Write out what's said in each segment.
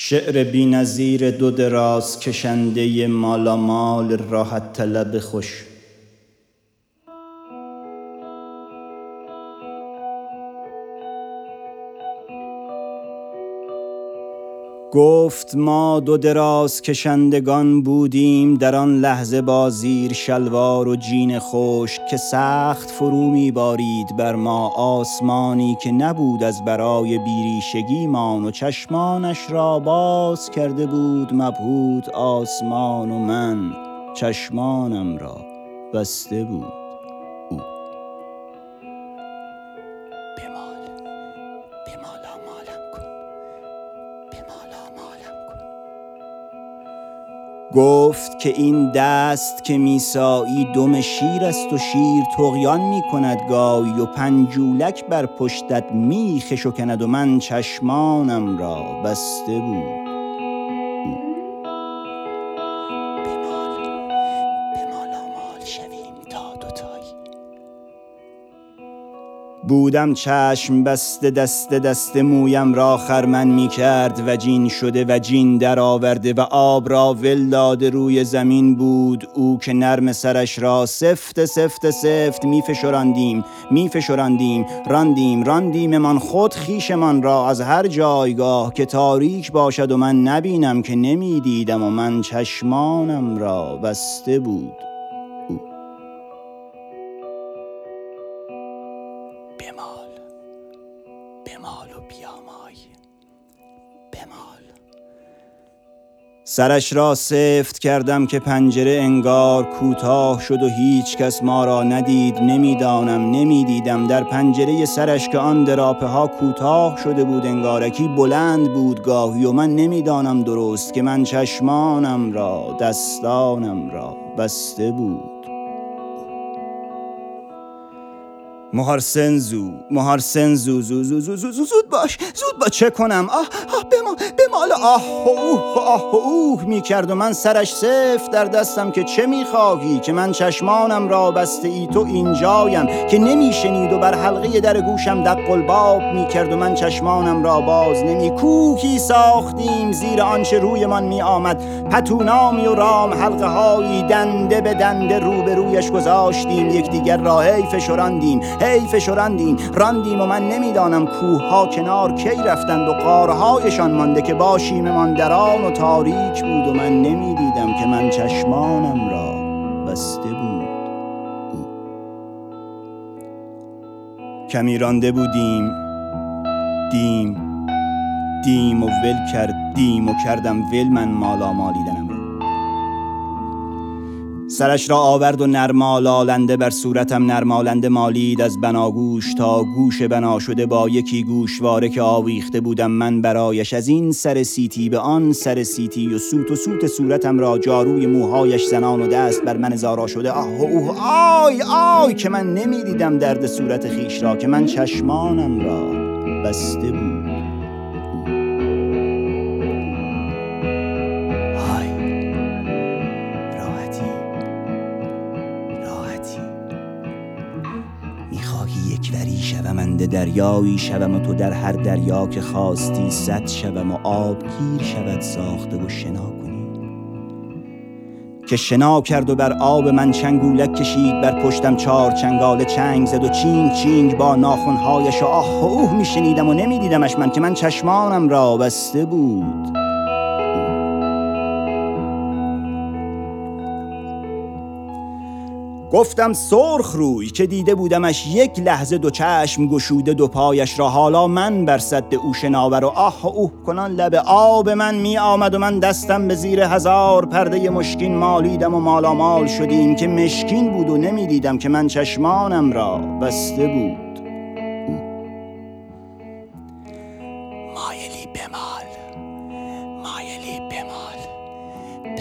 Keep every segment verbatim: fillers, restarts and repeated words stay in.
شعر بی‌نظیر دو دراز کشنده مالامال راحت طلب خوش. گفت ما دو دراز کشندگان بودیم در آن لحظه با زیر شلوار و جین خشک که سخت فرو می بارید بر ما آسمانی که نبود از برای بیریشگی مان و چشمانش را باز کرده بود مبهوت آسمان و من چشمانم را بسته بود. او بمال بمال آمالم کن بمال آمالم کن. گفت که این دست که میسایی دم شیر است و شیر طغیان می کند گاهی و پنجولک بر پشتت میخ شکند و من چشمانم را بسته بود. بمال بمال آمال شویم تا دوتایی. بودم چشم بسته دست دست مویم را خرمن می کرد و جین شده و جین در آورده و آب را ول داده روی زمین بود. او که نرم سرش را سفت سفت سفت می فشراندیم می فشراندیم راندیم راندیم من خود خیشمان را از هر جایگاه که تاریک باشد و من نبینم که نمی دیدم و من چشمانم را بسته بود. بمال بمال و بیامای بمال. سرش را سفت کردم که پنجره انگار کوتاه شد و هیچ کس ما را ندید. نمیدانم نمیدیدم در پنجره سرش که آن دراپه ها کوتاه شده بود انگارکی بلند بود گاهی و من نمیدانم درست که من چشمانم را دستانم را بسته بود. مهارسنزو مهارسنزو زو زو زو زو زو زود باش زود با چه کنم آه آه بما بمال آه اوه آه اوه می کرد و من سرش سفت در دستم که چه می خواهی که من چشمانم را بسته ای تو اینجایم که نمی شنید و بر حلقه در گوشم دق الباب می کرد و من چشمانم را باز نمی. کوکی ساختیم زیر آنچه رویمان می آمد پتونامی و رام حلقه هایی دنده به دنده روبرویش گذاشتیم یکدیگر را هی فشراندیم هی فشراندیم راندیم و من نمیدانم کوه ها کنار کی رفتند و غارهایشان مانده که با شیممان دران و تاریک بود و من نمیدیدم که من چشمانم را بسته بود. او. کمی رانده بودیم دیم دیم و ول کرد دیم و کردم ول من مالا مالیدنم را. سرش را آورد و نرمالالنده بر صورتم نرمالنده مالید از بناگوش تا گوش بنا شده با یکی گوشواره که آویخته بودم من برایش از این سر سیتی به آن سر سیتی و سوت و سوت صورتم را جاروی موهایش زنان و دست بر من زارا شده. آه اوه آی آی که من نمیدیدم درد صورت خیش را که من چشمانم را بسته بود. میخواهی یک وری شومنده دریایی شوم و تو در هر دریا که خواستی صد شوم و آب گیر شود ساخته و شنا کنی که شنا کرد و بر آب من چنگولک کشید بر پشتم چار چنگال چنگ زد و چینگ چینگ با ناخنهایش و آه اوه میشنیدم و نمیدیدمش من که من چشمانم را بسته بود. گفتم سرخ روی که دیده بودمش یک لحظه دو چشم گشوده دو پایش را حالا من بر سد او شناور و آه اوه کنان لب آب من می آمد و من دستم به زیر هزار پرده مشکین مالیدم و مالامال شدیم که مشکین بود و نمی دیدم که من چشمانم را بسته بود. مایلی بمال مایلی بمال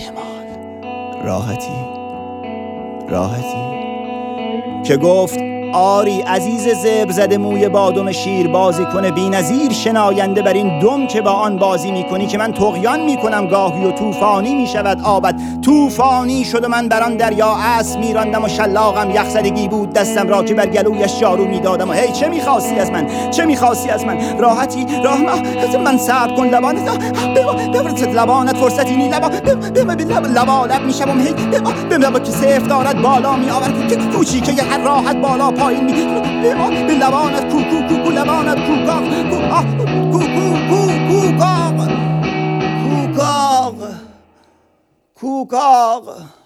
بمال. راحتی راحتی که گفت آری عزیز زبر زده موی بادم شیر بازی کنه بی نظیر شناینده بر این دم که با آن بازی میکنی که من طغیان میکنم گاهی و طوفانی میشود آبت طوفانی شد و من بر آن دریا اسب میراندم و شلاقم یخزدگی بود دستم را که بر گلویش جارو میدادم و هی چه میخواستی از من چه میخواستی از من راحتی راه من صبر کن لبانت بفرست لبانت فرصتی نی لبا بما به لب لبا لب میشم هی بما بما که صفر دارد بالا می آورد که کوچیکه هر راحت بالا پایین می بما به لبانت کو کو کو کو لبانت کو گاغ کو آه کو کو کو کو گاغ کو گاغ کو گاغ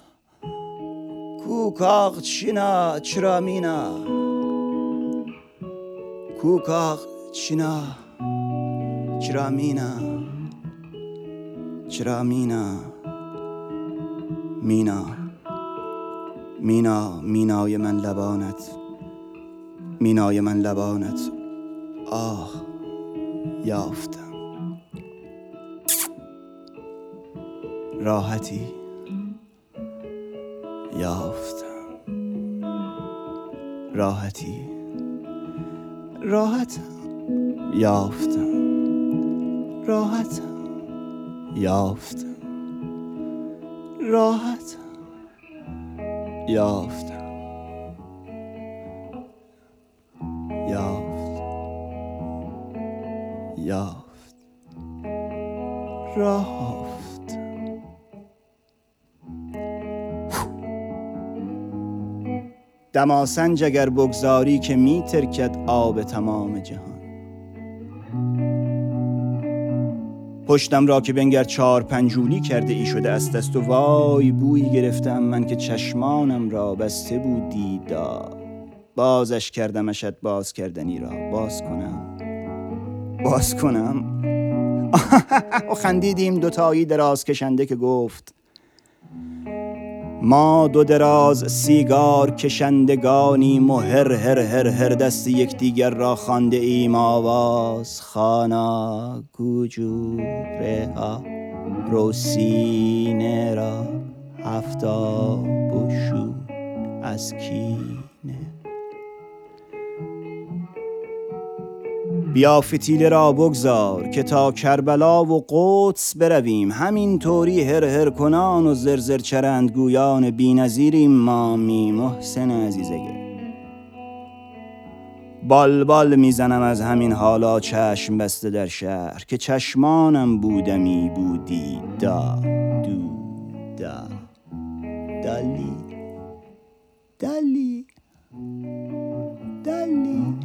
کو گاغ چینا چرا مینا کو گاغ چینا چرا مینا چرا مینا مینا مینا مینای من لبانت مینای من لبانت آه یافتم راحتی یافتم راحتی راحتم یافتم راحتم یافتم راحتم یافتم یافت یافت رافت دماسنج اگر بگذاری که می ترکد آب تمام جهان پشتم را که بنگر چار پنجولی کرده ای شده است دست و وای بویی گرفتم من که چشمانم را بسته بود دیدار بازش کردمشت باز کردنی را باز کنم باز کنم و خندیدیم دوتایی دراز کشنده که گفت ما دو دراز سیگار کشندگانیم و هر هر هر هر دست یکدیگر را خوانده ایم آواز خانا گوجوره ها روسینه را هفتاب و شو از کینه بیا فتیله را بگذار که تا کربلا و قدس برویم همین طوری هر هر کنان و زرزر چرند گویان بی نظیریم مامی محسن عزیزگه بال بال میزنم از همین حالا چشم بسته در شهر که چشمانم بودمی بودی دا دو دا دالی دالی دالی